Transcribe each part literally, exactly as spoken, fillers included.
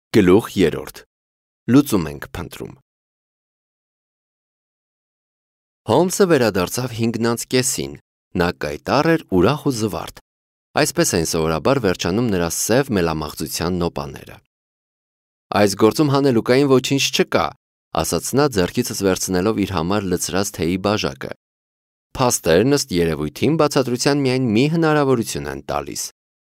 Գլուխ երրորդ. Լուծում ենք փնտրում։ Հոլմսը վերադարձավ հինգն անց կեսին, նա կայտառ էր, ուրախ ու զվարթ, այսպես են սովորաբար վերջանում նրա սև մելամաղձության նոպաները։ Այս գործում հանելուկային ոչինչ չկա, ասաց նա ձեռքիցս վերցնելով իր համար լցրած թեյի բաժակը։ Փաստերն ըստ երևույթին բացատրության միայն մի հնարավորություն են տալիս։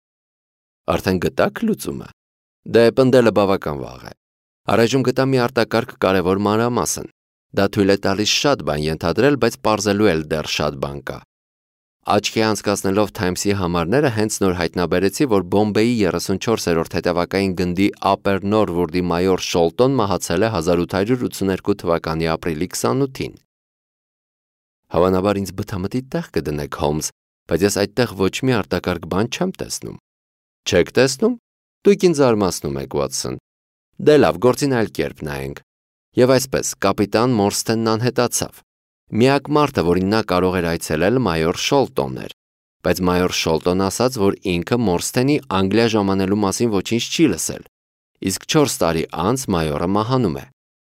Արդեն գտաք լուծումը։ Դե պնդելը բավական վաղ է։ Առայժմ գտա մի արտակարգ կարևոր մանրամասն։ Դա թույլ է տալիս շատ բան ենթադրել, բայց պարզելու էլ դեռ շատ բան կա։ Աչքի անցկացնելով Թայմսի համարները հենց նոր հայտնաբերեցի, որ Բոմբեյի երեսունչորսերորդ հետևակային գնդի Upper Norwood-ի մայոր Շոլտոն մահացել է հազար ութ հարյուր ութսուներկու թվականի ապրիլի քսանութին։ Հավանաբար ինձ բթամտի տեղ կդնեք, Հոլմս, բայց ես այդտեղ ոչ մի արտակարգ բան չեմ տեսնում։ Չեք տեսնում։ Դուք ինձ զարմացնում եք, Ուոտսոն։ Դե լավ, գործին այլ կերպ նայենք։ Եվ այսպես, կապիտան Մորսթենն անհետացավ։ Միակ մարդը, որին նա կարող էր այցելել, մայոր Շոլտոնն էր, բայց մայոր Շոլտոնն ասաց, որ ինքը Մորսթենի Անգլիա ժամանելու մասին ոչինչ չի լսել, իսկ չորս տարի անց մայորը մահանում է։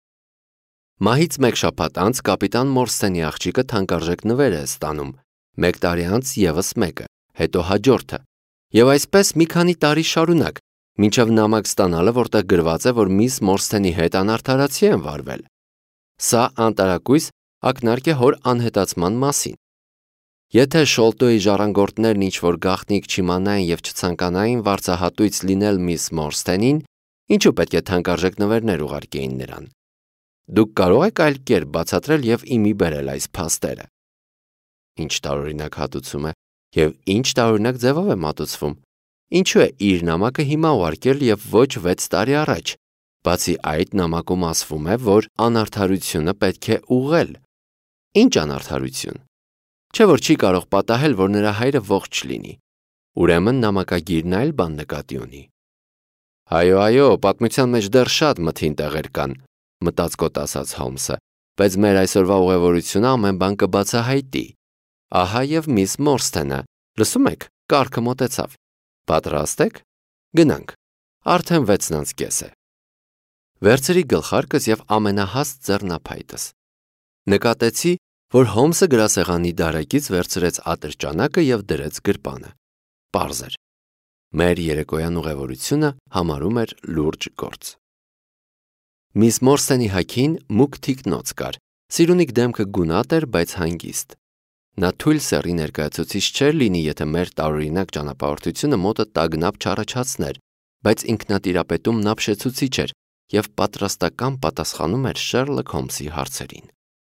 Մահից մեկ շաբաթ անց կապիտան Մորսթենի աղջիկը թանկարժեք նվեր է ստանում, մեկ տարի անց ևս մեկը, հետո հաջորդը, եւ այսպես մի քանի տարի շարունակ, մինչև նամակ ստանալը, որտեղ գրված է, որ միս Մորսթենի հետ անարդարացի են վարվել։ Սա անտարակույս ակնարկ է հոր անհետացման մասին։ Եթե Շոլտոյի ժառանգորդներն ինչ-որ գաղտնիք չիմանային եւ չցանկանային վարձահատույց լինել միս Մորսթենին, ինչու պետք է թանկարժեք նվերներ ուղարկեին նրան։ Դուք կարող եք այլ կերպ բացատրել եւ իմի բերել այս փաստերը։ Ինչ տարօրինակ հատուցում է եւ ինչ տարօրինակ ձևով է մատուցվում։ Ինչու է իր նամակը հիմա ուղարկել եւ ոչ վեց տարի առաջ։ Բացի այդ, նամակում ասվում է, որ անարդարությունը պետք է ուղղել։ Ինչ անարդարություն։ Չէ՞ որ չի կարող պատահել, որ նրա հայրը ողջ լինի։ Ուրեմն նամակագիրն այլ բան նկատի ունի։ Այո, այո, պատմության մեջ դեռ շատ մթին տեղեր կան, մտածկոտ ասաց Հոլմսը, բայց մեր այսօրվա ուղևորությունը ամեն բան կբացահայտի։ Ահա եւ միս Մորսթենը, լսում եք, կառքը մոտեցավ։ Պատրաստ եք։ Գնանք։ Արդեն վեցն անց կես է։ Վերցրի գլխարկս եւ ամենահաստ ձեռնափայտս։ Նկատեցի, որ Հոլմսը գրասեղանի դարակից վերցրեց ատրճանակը եւ դրեց գրպանը։ Պարզ էր։ Մեր երեկոյան ուղևորությունը համարում էր լուրջ գործ։ Միս Մորսթենի հագին մուգ թիկնոց կար, սիրունիկ դեմքը գունատ էր, բայց հանգիստ։ Նա թույլ սեռի ներկայացուցիչ չէր լինի, եթե մեր տարօրինակ ճանապարհորդությունը մոտը տագնապ չառաջացներ, բայց ինքնատիրապետում նապշեցուցիչ էր եւ պատրաստական պատասխանում էր Շերլոկ Հոլմսի հարցերին։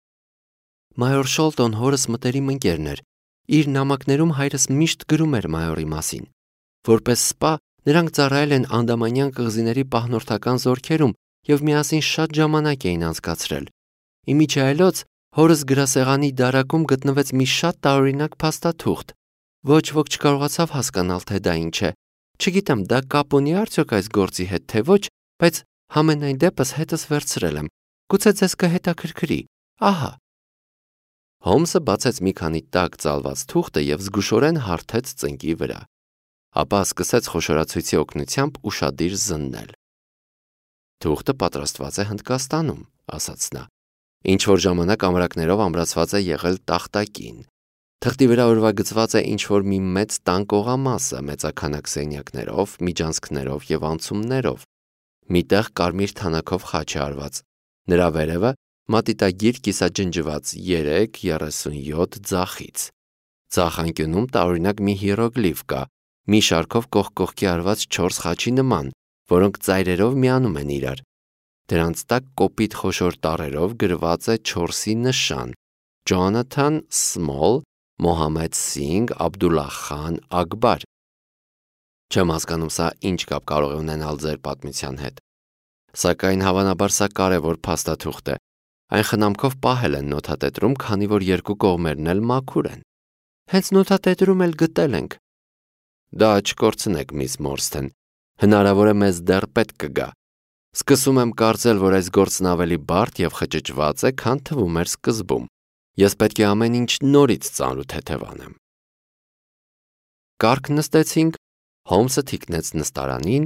Մայոր Շոլտոն հորս մտերիմ ընկերն էր։ Իր նամակներում հայրս միշտ գրում էր մայորի մասին։ Որպես սպա նրանք ծառայել են անդամանյան կղզիների պահնորդական զորքերում եւ միասին շատ ժամանակ էին անցկացրել։ Իմիջայլոց հորս գրասեղանի դարակում գտնվեց մի շատ տարօրինակ փաստաթուղթ։ Ոչ ոք չկարողացավ հասկանալ, թե դա ինչ է։ Չգիտեմ, դա կապ ունի արդյոք այս գործի հետ, թե ոչ, բայց համենայն դեպս հետս վերցրել եմ։ Գուցե ձեզ կհետաքրքրի։ Ահա։ Հոլմսը բացեց մի քանի տաք ծալված թուղթը եւ զգուշորեն հարթեց ծնկի վրա։ Ապա սկսեց խոշորացույցի օգնությամբ ուշադիր զննել։ Թուղթը պատրաստված է Հնդկաստանում, ասաց նա։ Ինչ որ ժամանակ ամրակներով ամրացված է եղել տախտակին։ Թղթի վրա օրվագծված է ինչ որ մի մեծ տան կողամասը, մեծաքանակ սենյակներով, միջանցքներով եւ անցումներով։ Միտեղ կարմիր թանաքով խաչ է արված։ Նրա վերևը մատիտագիր կիսաջնջված երեք երեսունյոթ ձախից։ Ձախ անկյունում տարօրինակ մի հիերոգլիֆ կա, մի շարքով կողք կողքի արված չորս խաչի նման, որոնք ծայրերով միանում են իրար։ Դրանց տակ կոպիտ խոշոր տառերով գրված է չորսի նշան՝ Ջոնաթան Սմոլ, Մոհամմեդ Սինգ, Աբդուլլահ Խան, Ակբար։ Չեմ հասկանում սա ինչ կապ կարող է ունենալ ձեր պատմության հետ։ Սակայն հավանաբար սա կարևոր փաստաթուղթ է։ Այն խնամքով պահել են նոթատետրում, քանի որ երկու կողմերն էլ մաքուր են։ Հենց նոթատետրում էլ գտել ենք։ Դա չկորցնեք, միս Մորսթեն։ Հնարավոր է մեզ դեռ պետք կգա։ Սկսում եմ կարծել, որ այս գործն ավելի բարդ եւ խճճված է, քան թվում էր սկզբում։ Ես պետք է ամեն ինչ նորից ծանրու թեթևանեմ։ Կարգ նստեցինք, Հոլմսը թիկնեց նստարանին,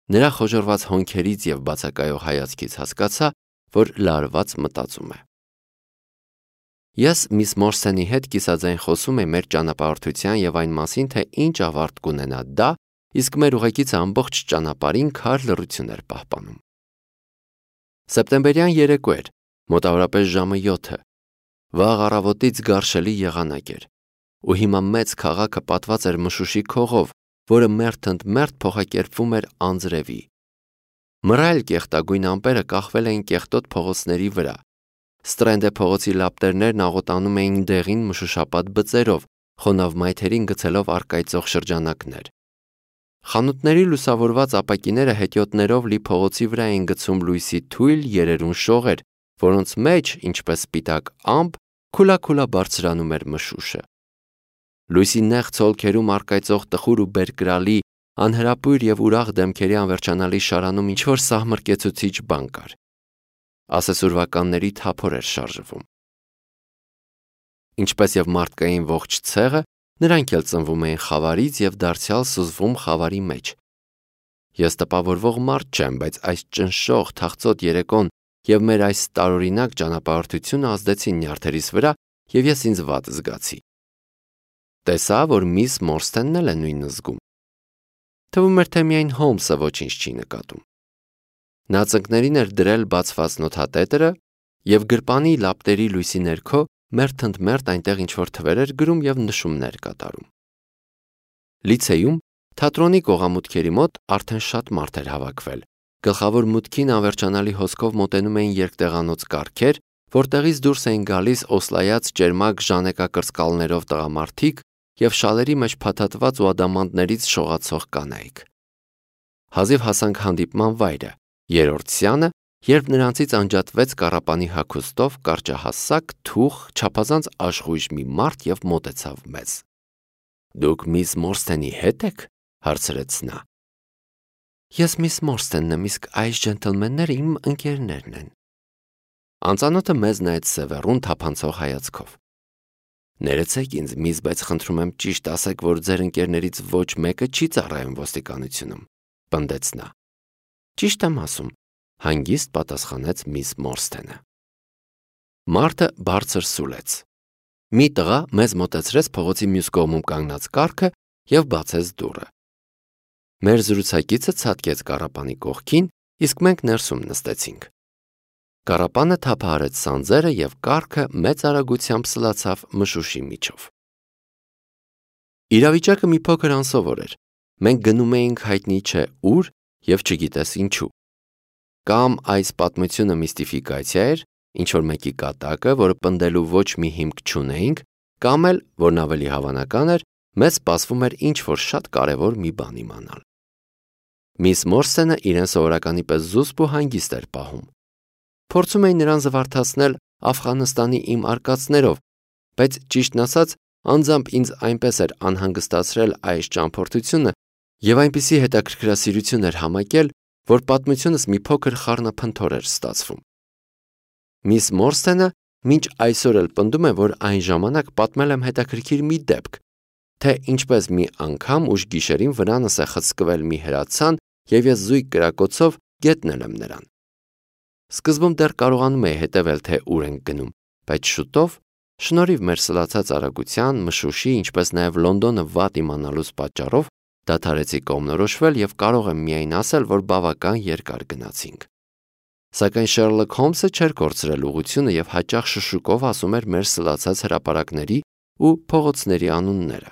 Նրա խոժորված հոնքերից և բացակայող հայացքից հասկացա, որ լարված մտածում է։ Ես միս Մորսենի հետ կիսաձայն խոսում էի մեր ճանապարհորդության և այն մասին, թե ինչ ավարտ կունենա դա, իսկ մեր ուղեկիցը ամբողջ ճանապարհին քար լռություն էր պահպանում։ Սեպտեմբերյան երեկո էր, մոտավորապես ժամը յոթը։ Վաղ առավոտից գարշելի եղանակ էր, ու հիմա մեծ քաղաքը պատված էր մշուշի քողով, որը մերթ ընդ մերթ փոխակերպվում էր անձրևի։ Մռայլ կեղտագույն ամպերը կախվել էին կեղտոտ փողոցների վրա։ Ստրենդե փողոցի լապտերներն աղոտանում էին դեղին մշուշապատ բծերով, խոնավ մայթերին գցելով առկայծող շրջանակներ։ Խանութների լուսավորված ապակիները հետիոտներով լի փողոցի վրա էին գցում լույսի թույլ երերուն շողեր, որոնց մեջ, ինչպես սպիտակ ամպ, քուլաքուլա բարձրանում էր մշուշը։ Լույսի նեղ ցոլքերում առկայծող տխուր ու բերկրալի, անհրապույր և ուրախ դեմքերի անվերջանալի շարանում ինչ-որ սահմռկեցուցիչ բան կար։ Ասեսուրվականների թափոր էր շարժվում։ Ինչպես և մարդկային ողջ ցեղը, նրանք էլ ծնվում էին խավարից և դարձյալ սուզվում խավարի մեջ։ Ես տպավորվող մարդ չեմ, բայց այս ճնշող, թախծոտ երեկոն և մեր այս տարօրինակ ճանապարհորդությունը ազդեցին նյարդերիս վրա, և ես ինձ վատ զգացի։ Տեսա, որ միս Մորսենն էլ է նույնը զգում։ Թվում էր, թե միայն Հոլմսը ոչինչ չի նկատում։ Նա ծնկներին էր դրել բացված նոթատետրը և գրպանի լապտերի լույսի ներքո մերթ ընդ մերթ այնտեղ ինչ-որ թվեր էր գրում և նշումներ կատարում։ Լիցեյում, թատրոնի կողամուտքերի մոտ արդեն շատ մարդ էր հավաքվել։ Գլխավոր մուտքին անվերջանալի հոսքով մոտենում էին երկտեղանոց կառքեր, որտեղից դուրս էին գալիս օսլայած ճերմակ ժանեկակրծկալներով տղամարդիկ և շալերի մեջ փաթաթված ու ադամանդներից շողացող կանայք։ Հազիվ հասանք հանդիպման վայրը, երրորդ սյանը, երբ նրանցից անջատվեց կառապանի հագուստով կարճահասակ, թուխ, չափազանց աշխույժ մի մարդ և մոտեցավ մեզ։ «Դուք միս Մորսենի հետ եք?» հարցրեց նա։ «Ես միս Մորսենն եմ, իսկ այս ջենտլմենները իմ ընկերներն են»։ Անծանոթը մեզ նայեց սևեռուն թափանցող հայացքով։ «Ներեցեք ինձ, միս, բայց խնդրում եմ ճիշտ ասեք, որ ձեր ընկերներից ոչ մեկը չի ծառայում ոստիկանությունում», պնդեց նա։ «Ճիշտ եմ ասում», հանգիստ պատասխանեց միս Մորսենը։ Մարդը բարձր սուլեց։ Մի տղա մեզ մոտեցրեց փողոցի մյուս կողմում կանգնած կառքը և բացեց դուռը։ Մեր զրուցակիցը ցատկեց կառապանի կողքին, իսկ մենք ներսում նստեցինք։ Կառապանը թափահարեց սանձերը և կառքը մեծ արագությամբ սլացավ մշուշի միջով։ Իրավիճակը մի փոքր անսովոր էր։ Մենք գնում էինք հայտնի չէ ուր և չգիտես ինչու։ Կամ այս պատմությունը միստիֆիկացիա էր, ինչ-որ մեկի կատակը, որը պնդելու ոչ մի հիմք չունեինք, կամ էլ, որն ավելի հավանական էր, մեզ սպասվում էր ինչ-որ շատ կարևոր մի բան իմանալ։ Միս Մորսենը իրեն սովորականի պես զուսպ ու հանգիստ էր պահում։ Փորձում էի նրան զվարթացնել Աֆղանստանի իմ արկածներով, բայց ճիշտն ասած, անձամբ ինձ այնպես էր անհանգստացրել այս ճամփորդությունը և այնպիսի հետաքրքրասիրություն էր համակել, որ պատմությունս մի փոքր խառնափնթոր էր ստացվում։ Միս Մորսենը մինչ այսօր էլ պնդում է, որ այն ժամանակ պատմել եմ հետաքրքիր մի դեպք, թե ինչպես մի անգամ ուշ գիշերին վրանս է խցկվել մի հրացան և ես զույգ կրակոցով գետնել եմ նրան։ Սկզբում դեռ կարողանում էի հետևել, թե ուր ենք գնում, բայց շուտով, շնորհիվ մեր սլացած արագության, մշուշի, ինչպես նաև Լոնդոնը վատ իմանալուց պատճառով, դադարեցի կողմնորոշվել և կարող եմ միայն ասել, որ բավական երկար գնացինք։ Սակայն Շերլոք Հոլմսը չէր կորցրել ուղղությունը և հաճախ շշուկով ասում էր մեր սլացած հրապարակների ու փողոցների անունները։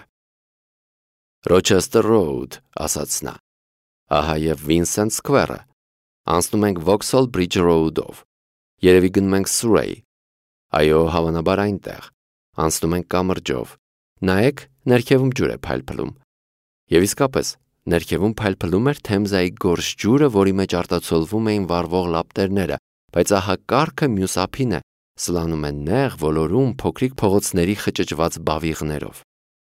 Ռոչեսթեր Ռոուդ, ասաց նա։ Ահա և Վինսենթ Սքվերը։ Անցնում ենք Վոքսհոլ Բրիջ Ռոուդով։ Երևի գնում ենք Սուրեյ։ Այո, հավանաբար այնտեղ։ Անցնում ենք կամրջով։ Նայեք, ներքևում ջուր է փայլփլում։ Եվ իսկապես, ներքևում փայլփլում էր Թեմզայի գորշ ջուրը, որի մեջ արտացոլվում էին վառվող լապտերները, բայց ահա կառքը մյուս ափին է, սլանում է նեղ, ոլորուն, փոքրիկ փողոցների խճճված բավիղներով։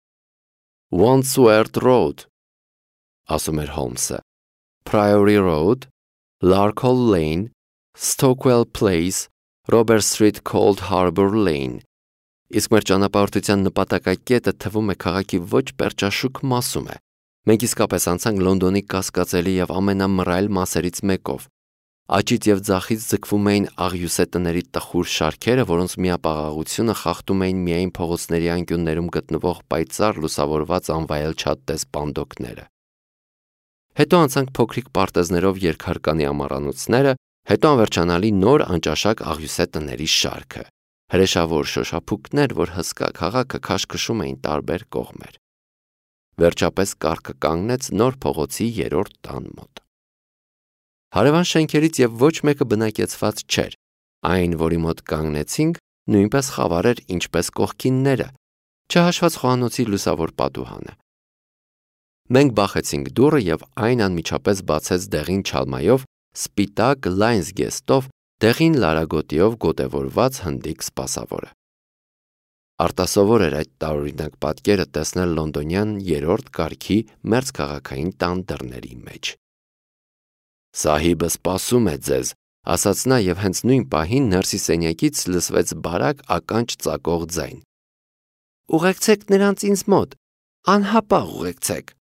Wandsworth Road, ասում էր Հոլմսը, Priory Road, Larkhall Lane, Stockwell Place, Robert Street, Cold Harbor Lane։ Իսկ մեր ճանապարհորդության նպատակակետը թվում է քաղաքի ոչ պերճաշուք մասում է։ Մենք իսկապես անցանք Լոնդոնի կասկածելի եւ ամենամռայլ մասերից մեկով։ Աճից եւ ձախից ձգվում էին աղյուսե տների տխուր շարքերը, որոնց միապաղաղությունը խախտում էին միայն փողոցների անկյուններում գտնվող պայծառ լուսավորված անվայել չաթտես պանդոկները։ Հետո անցանք փոքրիկ պարտեզներով երկհարկանի ամառանոցները, հետո անվերջանալի նոր անճաշակ աղյուսե տների շարքը, հրեշավոր շոշափուկներ, որ հսկա քաղաքը քաշքշում էին տարբեր կողմեր։ Վերջապես կառքը կանգնեց նոր փողոցի երրորդ տան մոտ։ Հարևան շենքերից եւ ոչ մեկը բնակեցված չէր, այն, որի մոտ կանգնեցինք, նույնպես խավար էր ինչպես կողքինները, չհաշված խոհանոցի լուսավոր պատուհանը։ Մենք բախեցինք դուռը եւ այն անմիջապես բացեց դեղին չալմայով, սպիտակ լայնս գեստով, դեղին լարագոտիով գոտևորված հնդիկ սպասավորը։ Արտասովոր էր այդ տարօրինակ պատկերը տեսնել լոնդոնյան երրորդ կարգի մերձքաղաքային տան դռների մեջ։ «Սահիբը սպասում է ձեզ», ասաց նա եւ հենց նույն պահին ներսի սենյակից լսվեց բարակ ականջ ծակող ձայն։ «Ուղեկցեք նրանց ինձ մոտ, անհապաղ ուղեկցեք»։